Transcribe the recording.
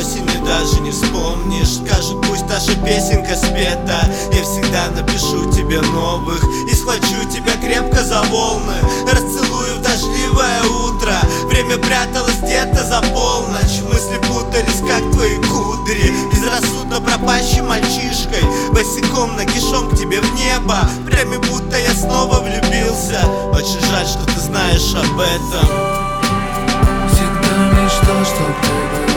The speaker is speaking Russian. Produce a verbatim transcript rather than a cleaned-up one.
осенью даже не вспомнишь. Скажут, пусть наша песенка спета, я всегда напишу тебе новых и схвачу тебя крепко за волны, расцелую в дождливое утро. Время пряталось где-то за полночь, мысли путались, как твои кудри. Безрассудно пропащим мальчишкой, босиком нагишом к тебе в небо, прямо будто я снова влюбился. Очень жаль, что ты знаешь об этом. Всегда мечтал, чтоб ты